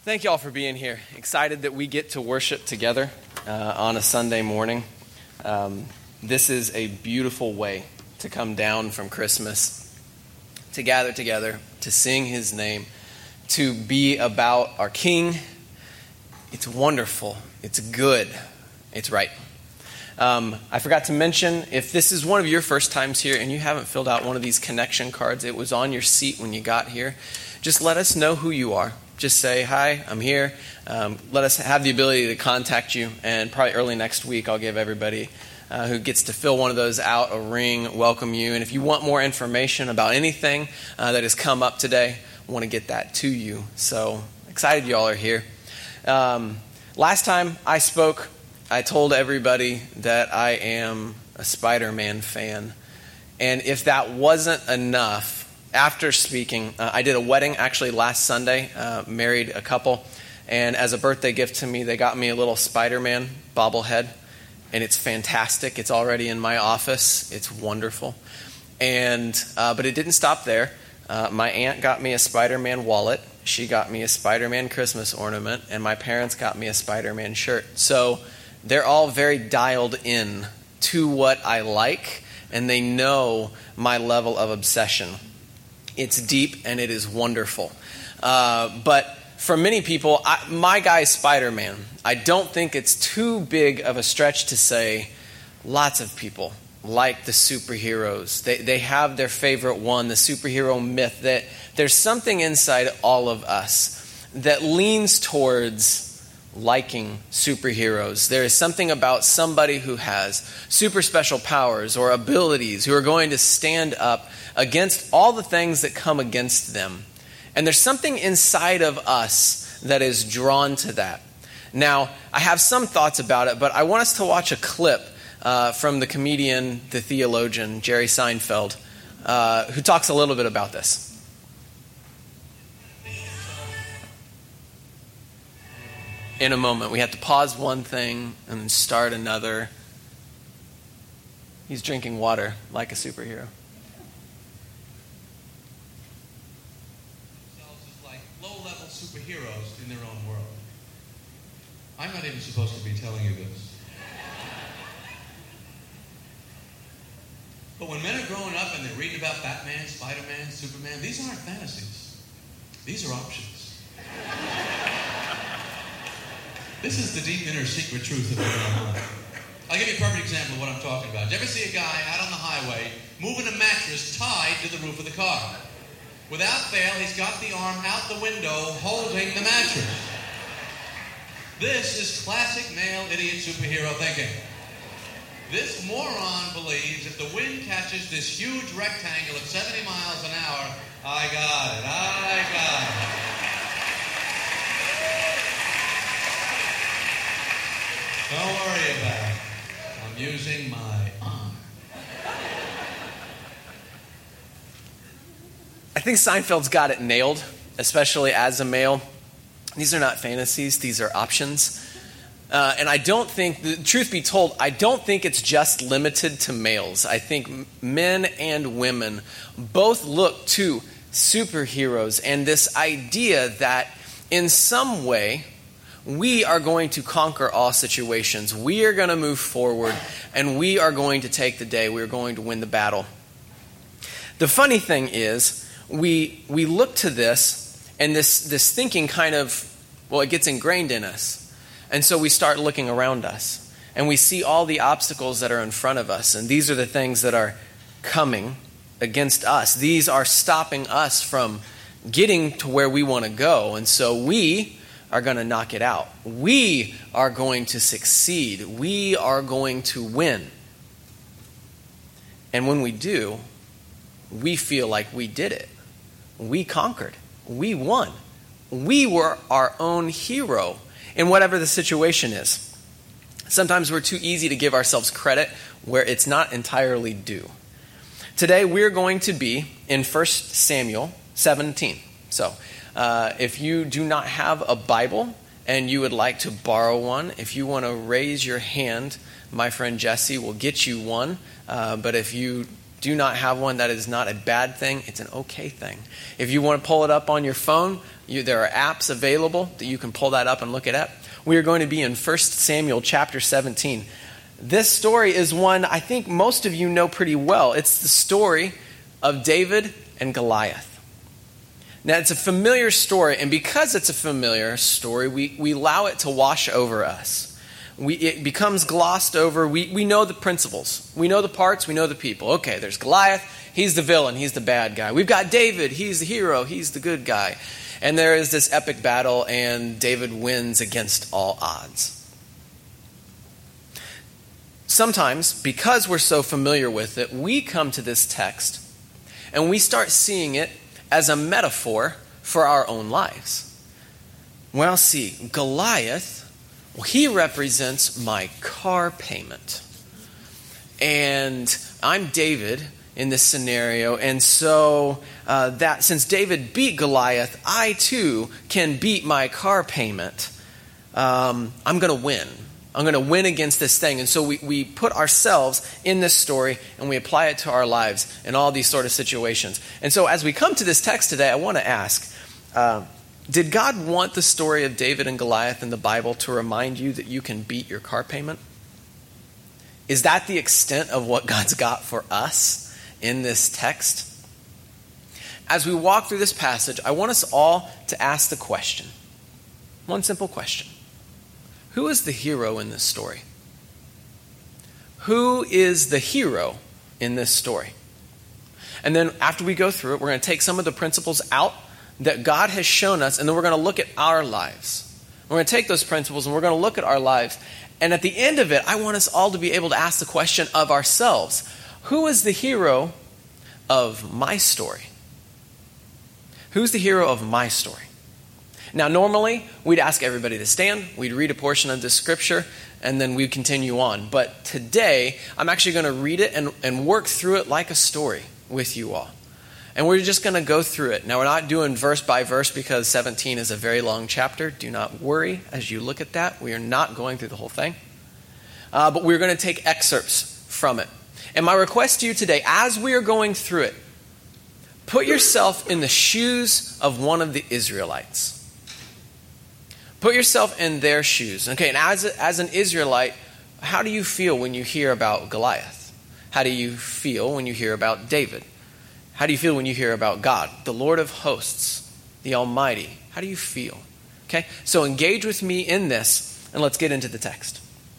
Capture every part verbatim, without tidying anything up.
Thank you all for being here. Excited that we get to worship together uh, on a Sunday morning. Um, this is a beautiful way to come down from Christmas, to gather together, to sing His name, to be about our King. It's wonderful. It's good. It's right. Um, I forgot to mention, if this is one of your first times here and you haven't filled out one of these connection cards, it was on your seat when you got here, just let us know who you are. Just say, hi, I'm here. Um, let us have the ability to contact you. And probably early next week, I'll give everybody uh, who gets to fill one of those out a ring, welcome you. And if you want more information about anything uh, that has come up today, I want to get that to you. So excited you all are here. Um, last time I spoke, I told everybody that I am a Spider-Man fan. And if that wasn't enough, after speaking, uh, I did a wedding actually last Sunday, uh, married a couple, and as a birthday gift to me, they got me a little Spider-Man bobblehead, and it's fantastic. It's already in my office. It's wonderful. And uh, but it didn't stop there. Uh, my aunt got me a Spider-Man wallet. She got me a Spider-Man Christmas ornament, and my parents got me a Spider-Man shirt. So they're all very dialed in to what I like, and they know my level of obsession. It's deep and it is wonderful. Uh, but for many people, I, my guy's Spider-Man. I don't think it's too big of a stretch to say lots of people like the superheroes. They, they have their favorite one, the superhero myth, that there's something inside all of us that leans towards liking superheroes. There is something about somebody who has super special powers or abilities who are going to stand up against all the things that come against them. And there's something inside of us that is drawn to that. Now, I have some thoughts about it, but I want us to watch a clip uh, from the comedian, the theologian, Jerry Seinfeld, uh, who talks a little bit about this. In a moment, we have to pause one thing and then start another. He's drinking water like a superhero. Like low-level superheroes in their own world. I'm not even supposed to be telling you this. But when men are growing up and they're reading about Batman, Spider-Man, Superman, these aren't fantasies. These are options. This is the deep inner secret truth of your own life. I'll give you a perfect example of what I'm talking about. Did you ever see a guy out on the highway moving a mattress tied to the roof of the car? Without fail, he's got the arm out the window holding the mattress. This is classic male idiot superhero thinking. This moron believes if the wind catches this huge rectangle at seventy miles an hour, I got it, I got it. Don't worry about it. I'm using my arm. I think Seinfeld's got it nailed, especially as a male. These are not fantasies. These are options. Uh, and I don't think, the truth be told, I don't think it's just limited to males. I think men and women both look to superheroes and this idea that in some way, we are going to conquer all situations. We are going to move forward, and we are going to take the day. We are going to win the battle. The funny thing is, we we look to this, and this, this thinking kind of, well, it gets ingrained in us. And so we start looking around us, and we see all the obstacles that are in front of us, and these are the things that are coming against us. These are stopping us from getting to where we want to go, and so we are going to knock it out. We are going to succeed. We are going to win. And when we do, we feel like we did it. We conquered. We won. We were our own hero in whatever the situation is. Sometimes we're too easy to give ourselves credit where it's not entirely due. Today we're going to be in First Samuel seventeen. So, Uh, if you do not have a Bible and you would like to borrow one, if you want to raise your hand, my friend Jesse will get you one. Uh, but if you do not have one, that is not a bad thing. It's an okay thing. If you want to pull it up on your phone, you, there are apps available that you can pull that up and look it up. We are going to be in First Samuel chapter seventeen. This story is one I think most of you know pretty well. It's the story of David and Goliath. Now, it's a familiar story, and because it's a familiar story, we, we allow it to wash over us. We, it becomes glossed over. We, we know the principles. We know the parts. We know the people. Okay, there's Goliath. He's the villain. He's the bad guy. We've got David. He's the hero. He's the good guy. And there is this epic battle, and David wins against all odds. Sometimes, because we're so familiar with it, we come to this text and we start seeing it as a metaphor for our own lives. Well, see, Goliath, well, he represents my car payment. And I'm David in this scenario, and so uh, that since David beat Goliath, I too can beat my car payment. Um, I'm going to win. I'm going to win against this thing. And so we, we put ourselves in this story and we apply it to our lives in all these sort of situations. And so as we come to this text today, I want to ask, uh, did God want the story of David and Goliath in the Bible to remind you that you can beat your car payment? Is that the extent of what God's got for us in this text? As we walk through this passage, I want us all to ask the question. One simple question. Who is the hero in this story? Who is the hero in this story? And then after we go through it, we're going to take some of the principles out that God has shown us, and then we're going to look at our lives. We're going to take those principles and we're going to look at our lives. And at the end of it, I want us all to be able to ask the question of ourselves. Who is the hero of my story? Who's the hero of my story? Now, normally, we'd ask everybody to stand, we'd read a portion of this scripture, and then we'd continue on. But today, I'm actually going to read it and, and work through it like a story with you all. And we're just going to go through it. Now, we're not doing verse by verse because seventeen is a very long chapter. Do not worry as you look at that. We are not going through the whole thing. Uh, but we're going to take excerpts from it. And my request to you today, as we are going through it, put yourself in the shoes of one of the Israelites. Put yourself in their shoes. Okay, and as, a, as an Israelite, how do you feel when you hear about Goliath? How do you feel when you hear about David? How do you feel when you hear about God, the Lord of hosts, the Almighty? How do you feel? Okay, so engage with me in this, and let's get into the text.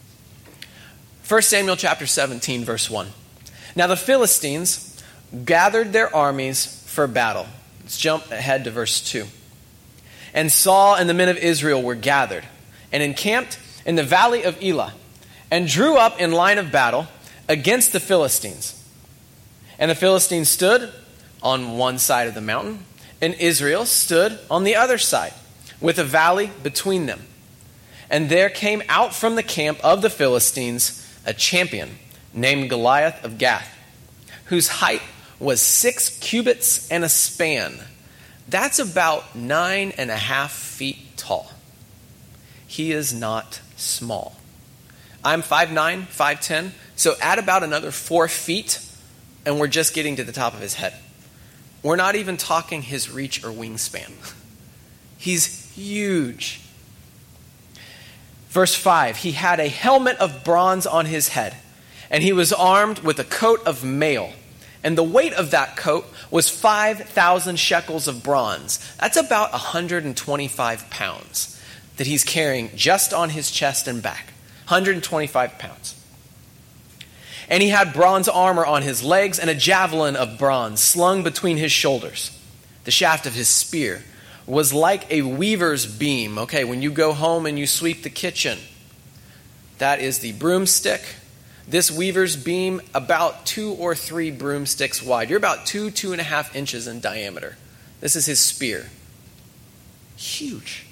First Samuel chapter seventeen, verse one. Now the Philistines gathered their armies for battle. Let's jump ahead to verse two. And Saul and the men of Israel were gathered and encamped in the valley of Elah and drew up in line of battle against the Philistines. And the Philistines stood on one side of the mountain, and Israel stood on the other side, with a valley between them. And there came out from the camp of the Philistines a champion named Goliath of Gath, whose height was six cubits and a span. That's about nine and a half feet tall. He is not small. I'm five nine, five ten, so add about another four feet, and we're just getting to the top of his head. We're not even talking his reach or wingspan. He's huge. Verse five, he had a helmet of bronze on his head, and he was armed with a coat of mail. And the weight of that coat was five thousand shekels of bronze. That's about one hundred twenty-five pounds that he's carrying just on his chest and back. one hundred twenty-five pounds. And he had bronze armor on his legs and a javelin of bronze slung between his shoulders. The shaft of his spear was like a weaver's beam. Okay, when you go home and you sweep the kitchen, that is the broomstick. This weaver's beam, about two or three broomsticks wide. You're about two, two and a half inches in diameter. This is his spear. Huge.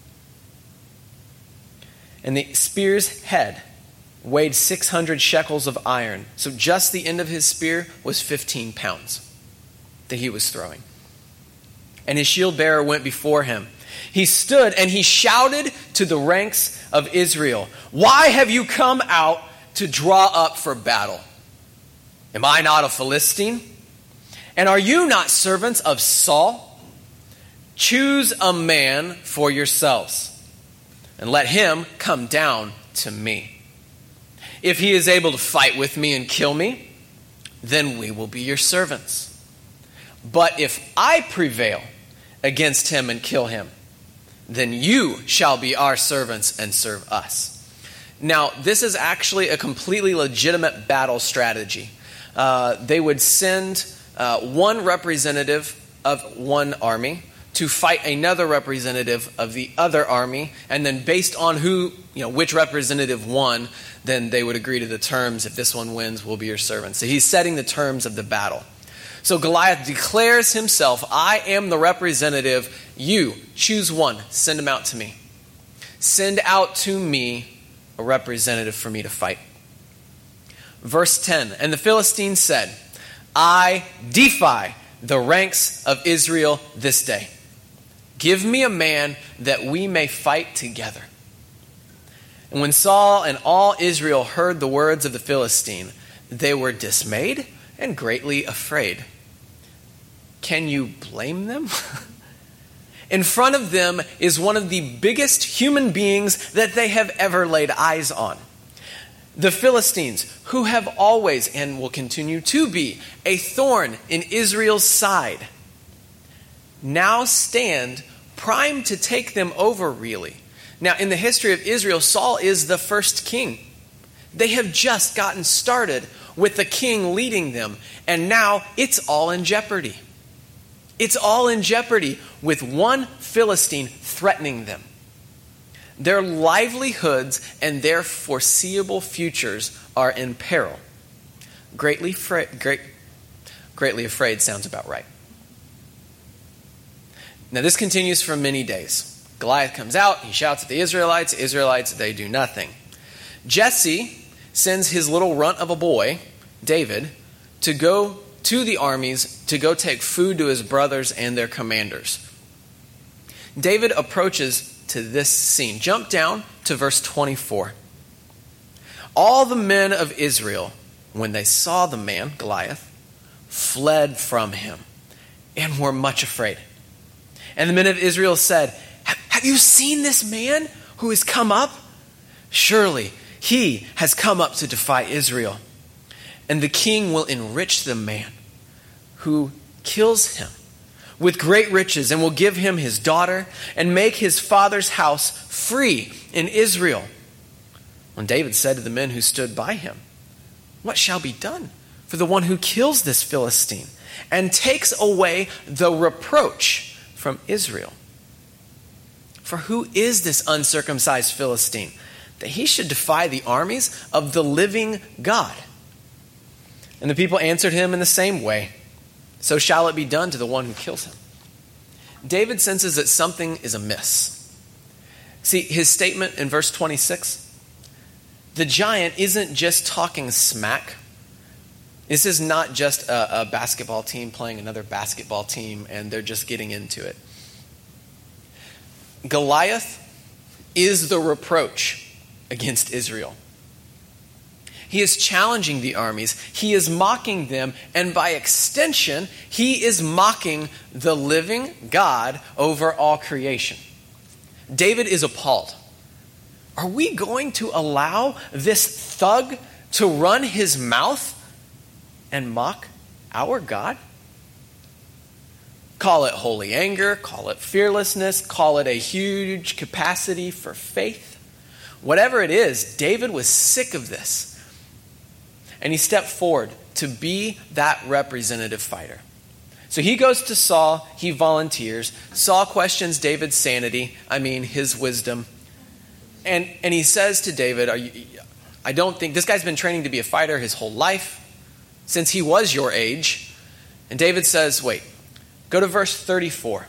And the spear's head weighed six hundred shekels of iron. So just the end of his spear was fifteen pounds that he was throwing. And his shield bearer went before him. He stood and he shouted to the ranks of Israel, "Why have you come out to draw up for battle?" Am I not a Philistine? And are you not servants of Saul? Choose a man for yourselves, and let him come down to me. If he is able to fight with me and kill me, then we will be your servants. But if I prevail against him and kill him, then you shall be our servants and serve us." Now, this is actually a completely legitimate battle strategy. Uh, they would send uh, one representative of one army to fight another representative of the other army, and then based on who, you know, which representative won, then they would agree to the terms. If this one wins, we'll be your servants. So he's setting the terms of the battle. So Goliath declares himself, "I am the representative. You choose one, send him out to me. Send out to me a representative for me to fight." Verse ten, "And the Philistines said, I defy the ranks of Israel this day. Give me a man that we may fight together." And when Saul and all Israel heard the words of the Philistine, they were dismayed and greatly afraid. Can you blame them? In front of them is one of the biggest human beings that they have ever laid eyes on. The Philistines, who have always and will continue to be a thorn in Israel's side, now stand primed to take them over, really. Now, in the history of Israel, Saul is the first king. They have just gotten started with the king leading them, and now it's all in jeopardy. It's all in jeopardy with one Philistine threatening them. Their livelihoods and their foreseeable futures are in peril. Greatly, fra- great, greatly afraid sounds about right. Now, this continues for many days. Goliath comes out, he shouts at the Israelites. Israelites, they do nothing. Jesse sends his little runt of a boy, David, to go to the armies to go take food to his brothers and their commanders. David approaches to this scene. Jump down to verse twenty-four. "All the men of Israel, when they saw the man, Goliath, fled from him and were much afraid. And the men of Israel said, 'Have you seen this man who has come up? Surely he has come up to defy Israel. And the king will enrich the man who kills him with great riches, and will give him his daughter, and make his father's house free in Israel.' When David said to the men who stood by him, 'What shall be done for the one who kills this Philistine and takes away the reproach from Israel? For who is this uncircumcised Philistine, that he should defy the armies of the living God?' And the people answered him in the same way, 'So shall it be done to the one who kills him.'" David senses that something is amiss. See, his statement in verse twenty-six, the giant isn't just talking smack. This is not just a, a basketball team playing another basketball team and they're just getting into it. Goliath is the reproach against Israel. He is challenging the armies. He is mocking them. And by extension, he is mocking the living God over all creation. David is appalled. Are we going to allow this thug to run his mouth and mock our God? Call it holy anger, call it fearlessness, call it a huge capacity for faith. Whatever it is, David was sick of this. And he stepped forward to be that representative fighter. So he goes to Saul, he volunteers. Saul questions David's sanity, I mean his wisdom. And and he says to David, Are you, I don't think, this guy's been training to be a fighter his whole life, since he was your age. And David says, wait, go to verse thirty-four.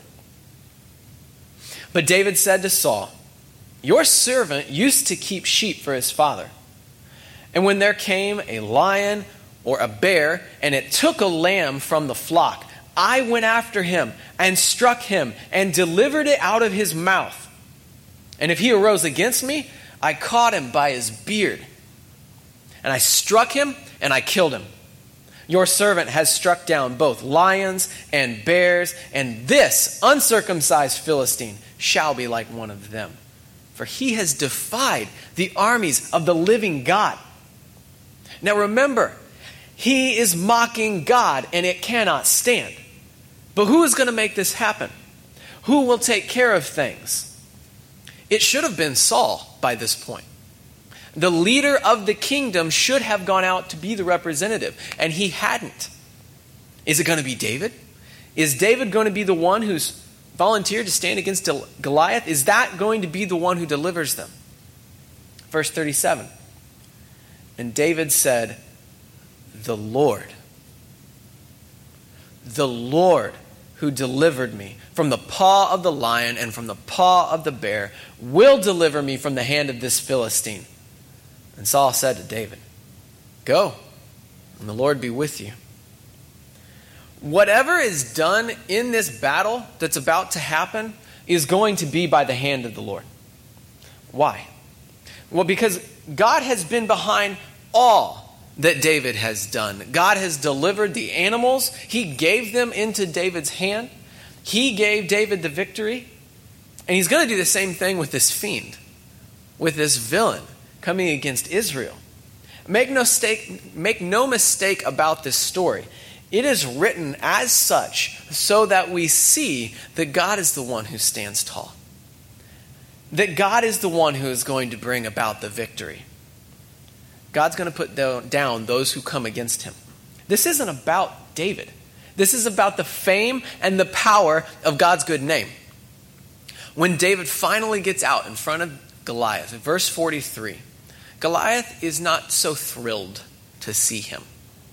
"But David said to Saul, 'Your servant used to keep sheep for his father. And when there came a lion or a bear, and it took a lamb from the flock, I went after him and struck him and delivered it out of his mouth. And if he arose against me, I caught him by his beard. And I struck him and I killed him. Your servant has struck down both lions and bears, and this uncircumcised Philistine shall be like one of them. For he has defied the armies of the living God. Now remember, he is mocking God, and it cannot stand. But who is going to make this happen? Who will take care of things? It should have been Saul by this point. The leader of the kingdom should have gone out to be the representative, and he hadn't. Is it going to be David? Is David going to be the one who's volunteered to stand against Goliath? Is that going to be the one who delivers them? Verse thirty-seven. And David said, the Lord, the Lord who delivered me from the paw of the lion and from the paw of the bear will deliver me from the hand of this Philistine. And Saul said to David, go, and the Lord be with you. Whatever is done in this battle that's about to happen is going to be by the hand of the Lord. Why? Well, because God has been behind all that David has done. God has delivered the animals. He gave them into David's hand. He gave David the victory. And he's going to do the same thing with this fiend, with this villain coming against Israel. Make no mistake, make no mistake about this story. It is written as such so that we see that God is the one who stands tall. That God is the one who is going to bring about the victory. God's going to put down those who come against him. This isn't about David. This is about the fame and the power of God's good name. When David finally gets out in front of Goliath, in verse forty-three, Goliath is not so thrilled to see him.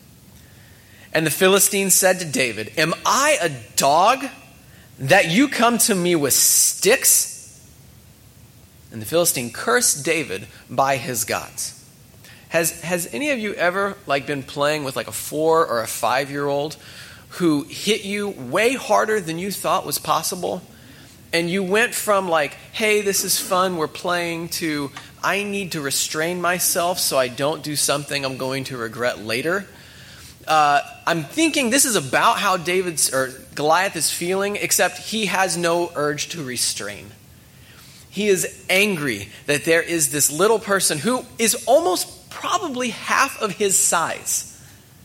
And the Philistine said to David, am I a dog that you come to me with sticks? And the Philistine cursed David by his gods. Has has any of you ever like been playing with like a four or a five-year-old who hit you way harder than you thought was possible? And you went from like, hey, this is fun, we're playing, to I need to restrain myself so I don't do something I'm going to regret later. Uh, I'm thinking this is about how David's or Goliath is feeling, except he has no urge to restrain. He is angry that there is this little person who is almost probably half of his size.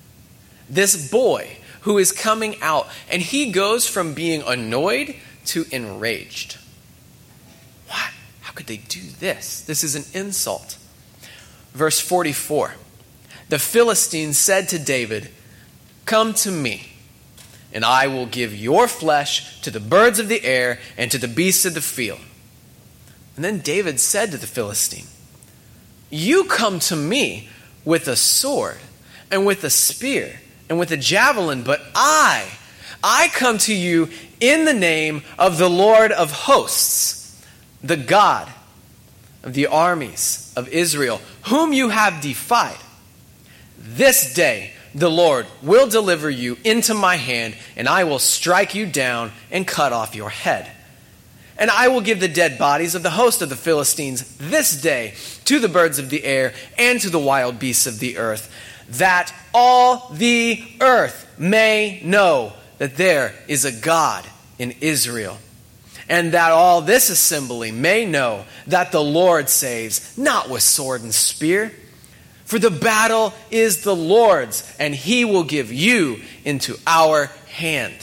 This boy who is coming out, and he goes from being annoyed to enraged. What? How could they do this? This is an insult. Verse forty-four. The Philistine said to David, come to me, and I will give your flesh to the birds of the air and to the beasts of the field. And then David said to the Philistine, you come to me with a sword and with a spear and with a javelin, but I, I come to you in the name of the Lord of hosts, the God of the armies of Israel, whom you have defied. This day the Lord will deliver you into my hand, and I will strike you down and cut off your head. And I will give the dead bodies of the host of the Philistines this day to the birds of the air and to the wild beasts of the earth, that all the earth may know that there is a God in Israel, and that all this assembly may know that the Lord saves, not with sword and spear. For the battle is the Lord's, and he will give you into our hand.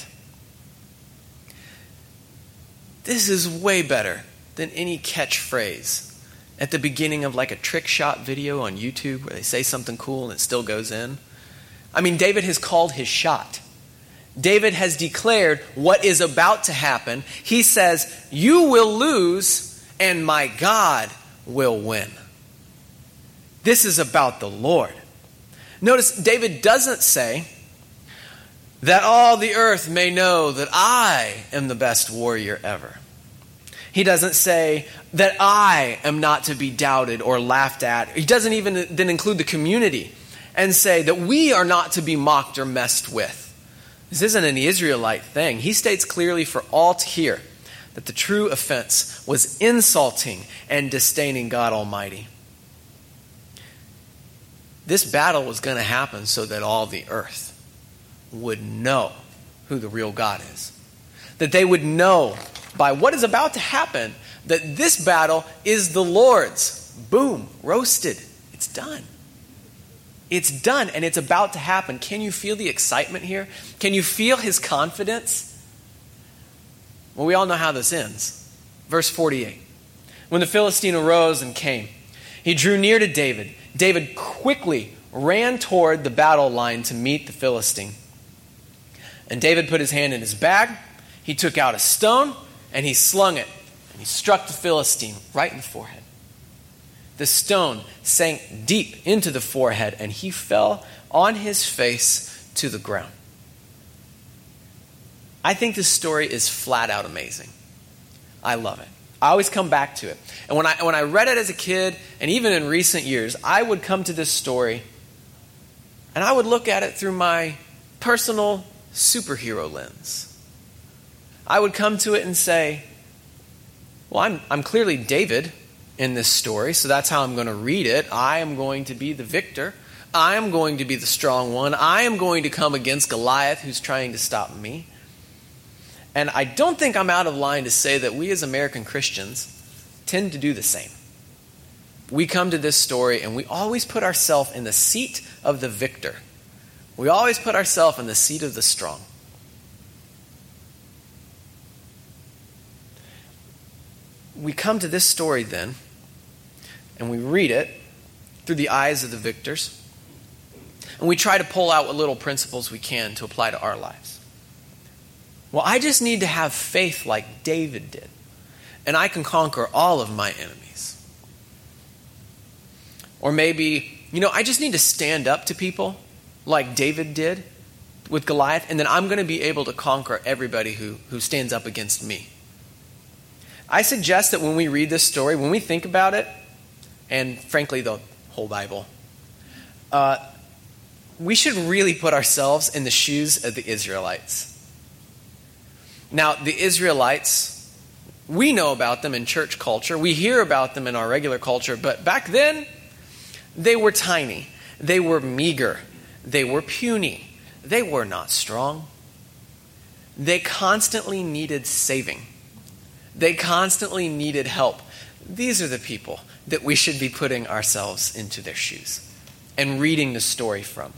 This is way better than any catchphrase at the beginning of like a trick shot video on YouTube where they say something cool and it still goes in. I mean, David has called his shot. David has declared what is about to happen. He says, you will lose and my God will win. This is about the Lord. Notice David doesn't say that all the earth may know that I am the best warrior ever. He doesn't say that I am not to be doubted or laughed at. He doesn't even then include the community and say that we are not to be mocked or messed with. This isn't an Israelite thing. He states clearly for all to hear that the true offense was insulting and disdaining God Almighty. This battle was going to happen so that all the earth would know who the real God is. That they would know by what is about to happen that this battle is the Lord's. Boom, roasted. It's done. It's done and it's about to happen. Can you feel the excitement here? Can you feel his confidence? Well, we all know how this ends. Verse forty-eight. When the Philistine arose and came, he drew near to David. David quickly ran toward the battle line to meet the Philistine. And David put his hand in his bag. He took out a stone and he slung it. And he struck the Philistine right in the forehead. The stone sank deep into the forehead and he fell on his face to the ground. I think this story is flat out amazing. I love it. I always come back to it. And when I when I read it as a kid, and even in recent years, I would come to this story and I would look at it through my personal superhero lens. I would come to it and say, well, I'm I'm clearly David in this story, so that's how I'm going to read it. I am going to be the victor. I am going to be the strong one. I am going to come against Goliath, who's trying to stop me. And I don't think I'm out of line to say that we as American Christians tend to do the same. We come to this story and we always put ourselves in the seat of the victor. We always put ourselves in the seat of the strong. We come to this story then, and we read it through the eyes of the victors, and we try to pull out what little principles we can to apply to our lives. Well, I just need to have faith like David did, and I can conquer all of my enemies. Or maybe, you know, I just need to stand up to people like David did with Goliath, and then I'm going to be able to conquer everybody who, who stands up against me. I suggest that when we read this story, when we think about it, and frankly the whole Bible, uh, we should really put ourselves in the shoes of the Israelites. Now, the Israelites, we know about them in church culture. We hear about them in our regular culture. But back then, they were tiny. They were meager. They were puny. They were not strong. They constantly needed saving. They constantly needed help. These are the people that we should be putting ourselves into their shoes and reading the story from.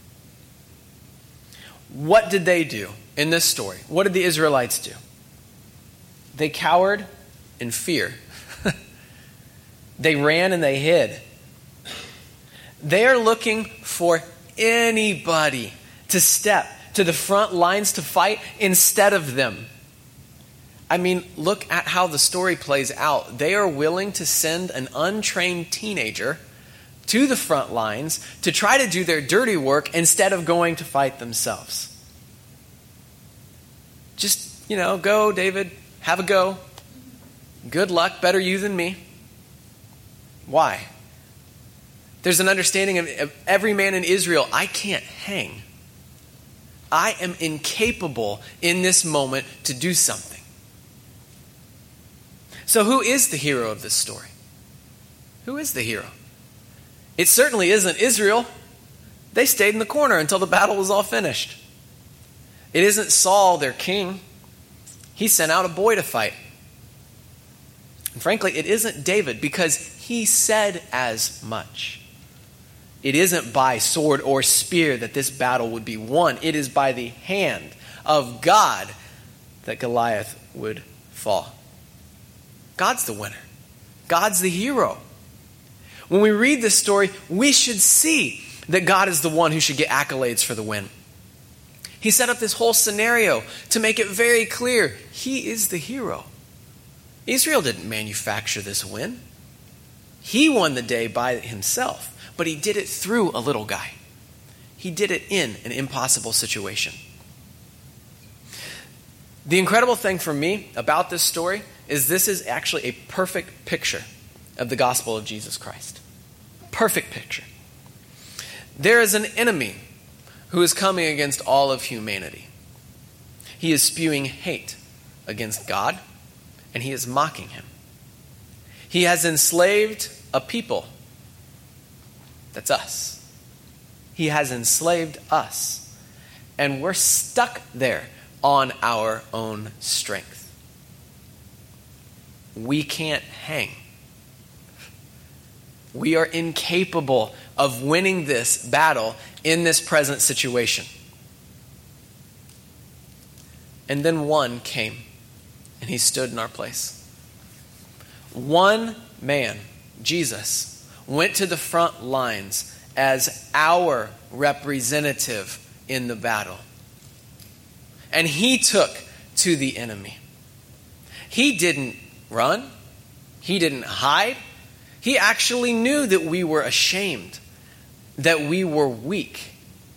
What did they do in this story? What did the Israelites do? They cowered in fear. They ran and they hid. They are looking for anybody to step to the front lines to fight instead of them. I mean, look at how the story plays out. They are willing to send an untrained teenager to the front lines to try to do their dirty work instead of going to fight themselves. Just, you know, go, David, have a go. Good luck, better you than me. Why? There's an understanding of, of every man in Israel, I can't hang. I am incapable in this moment to do something. So who is the hero of this story? Who is the hero? It certainly isn't Israel. They stayed in the corner until the battle was all finished. It isn't Saul, their king. He sent out a boy to fight. And frankly, it isn't David because he said as much. It isn't by sword or spear that this battle would be won. It is by the hand of God that Goliath would fall. God's the winner. God's the hero. When we read this story, we should see that God is the one who should get accolades for the win. He set up this whole scenario to make it very clear he is the hero. Israel didn't manufacture this win. He won the day by himself, but he did it through a little guy. He did it in an impossible situation. The incredible thing for me about this story is this is actually a perfect picture of the gospel of Jesus Christ. Perfect picture. There is an enemy who is coming against all of humanity. He is spewing hate against God, and he is mocking him. He has enslaved a people. That's us. He has enslaved us. and we're stuck there on our own strength. We can't hang. We are incapable of winning this battle in this present situation. And then one came, and he stood in our place. One man, Jesus, went to the front lines as our representative in the battle. And he took to the enemy. He didn't run. He didn't hide. He actually knew that we were ashamed, that we were weak.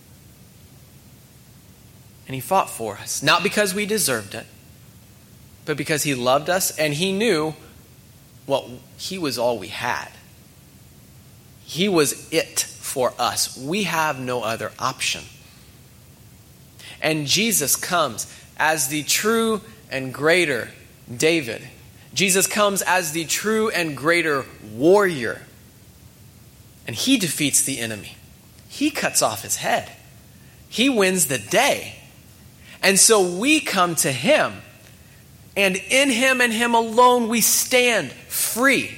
And he fought for us, not because we deserved it, but because he loved us and he knew, well, he was all we had. He was it for us. We have no other option. And Jesus comes as the true and greater David. Jesus comes as the true and greater warrior. And he defeats the enemy. He cuts off his head. He wins the day. And so we come to him. And in him and him alone we stand free.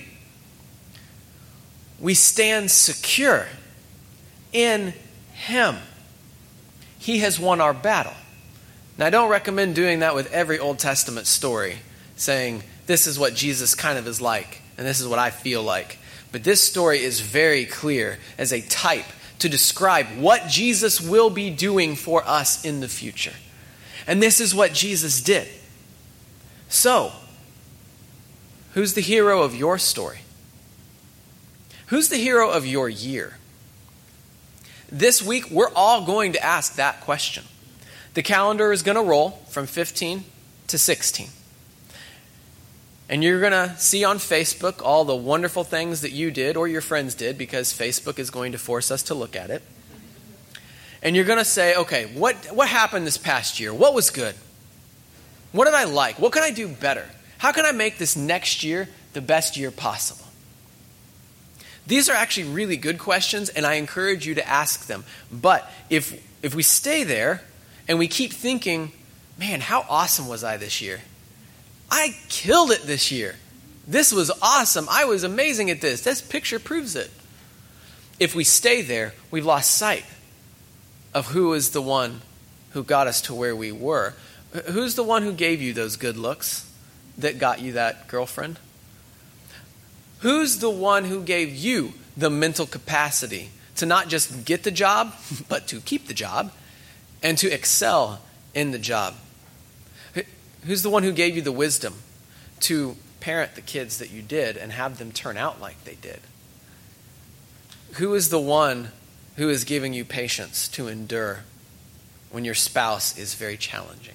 We stand secure in him. He has won our battle. Now, I don't recommend doing that with every Old Testament story, saying, this is what Jesus kind of is like, and this is what I feel like. But this story is very clear as a type to describe what Jesus will be doing for us in the future. And this is what Jesus did. So, who's the hero of your story? Who's the hero of your year? This week, we're all going to ask that question. The calendar is going to roll from fifteen to sixteen. And you're going to see on Facebook all the wonderful things that you did or your friends did, because Facebook is going to force us to look at it. And you're going to say, okay, what, what happened this past year? What was good? What did I like? What can I do better? How can I make this next year the best year possible? These are actually really good questions, and I encourage you to ask them. But if if we stay there and we keep thinking, man, how awesome was I this year? I killed it this year. This was awesome. I was amazing at this. This picture proves it. If we stay there, we've lost sight of who is the one who got us to where we were. Who's the one who gave you those good looks that got you that girlfriend? Who's the one who gave you the mental capacity to not just get the job, but to keep the job and to excel in the job? Who's the one who gave you the wisdom to parent the kids that you did and have them turn out like they did? Who is the one who is giving you patience to endure when your spouse is very challenging?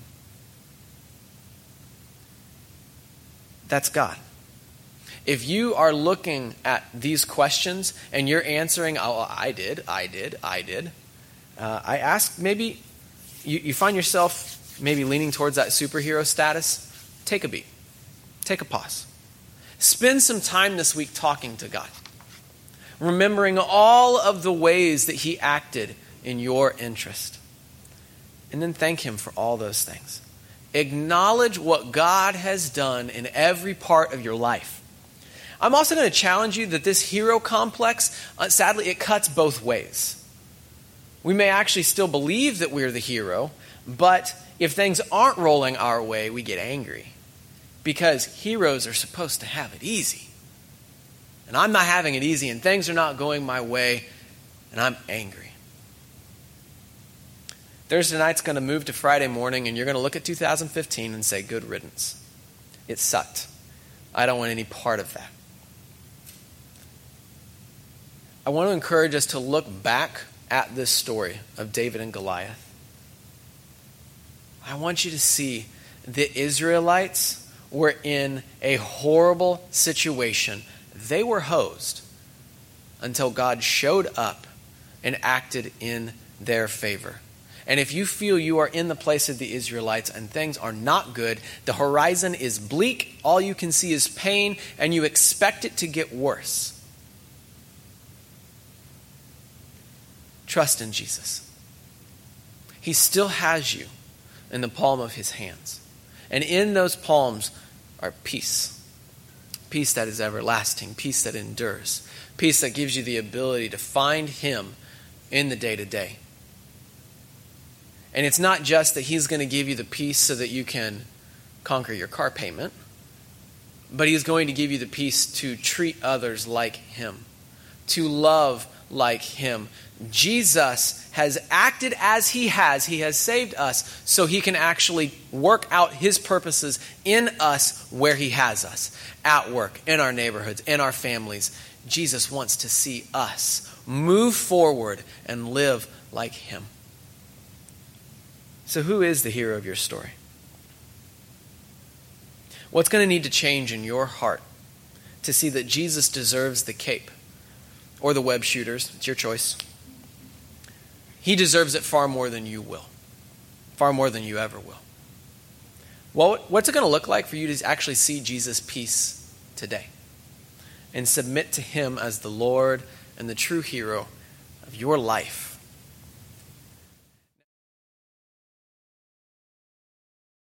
That's God. If you are looking at these questions and you're answering, oh, I did, I did, I did, uh, I ask, maybe you, you find yourself maybe leaning towards that superhero status, take a beat. Take a pause. Spend some time this week talking to God, remembering all of the ways that he acted in your interest. And then thank him for all those things. Acknowledge what God has done in every part of your life. I'm also going to challenge you that this hero complex, uh, sadly, it cuts both ways. We may actually still believe that we're the hero, but if things aren't rolling our way, we get angry. Because heroes are supposed to have it easy. And I'm not having it easy, and things are not going my way, and I'm angry. Thursday night's going to move to Friday morning, and you're going to look at two thousand fifteen and say, good riddance. It sucked. I don't want any part of that. I want to encourage us to look back at this story of David and Goliath. I want you to see the Israelites were in a horrible situation. They were hosed until God showed up and acted in their favor. And if you feel you are in the place of the Israelites and things are not good, the horizon is bleak, all you can see is pain, and you expect it to get worse, trust in Jesus. He still has you in the palm of his hands. And in those palms are peace. Peace that is everlasting. Peace that endures. Peace that gives you the ability to find him in the day-to-day. And it's not just that he's going to give you the peace so that you can conquer your car payment, but he's going to give you the peace to treat others like him, to love like him. Jesus has acted as he has. He has saved us so he can actually work out his purposes in us where he has us, at work, in our neighborhoods, in our families. Jesus wants to see us move forward and live like him. So who is the hero of your story? What's going to need to change in your heart to see that Jesus deserves the cape or the web shooters? It's your choice. He deserves it far more than you will, far more than you ever will. Well, what's it going to look like for you to actually see Jesus' peace today and submit to him as the Lord and the true hero of your life?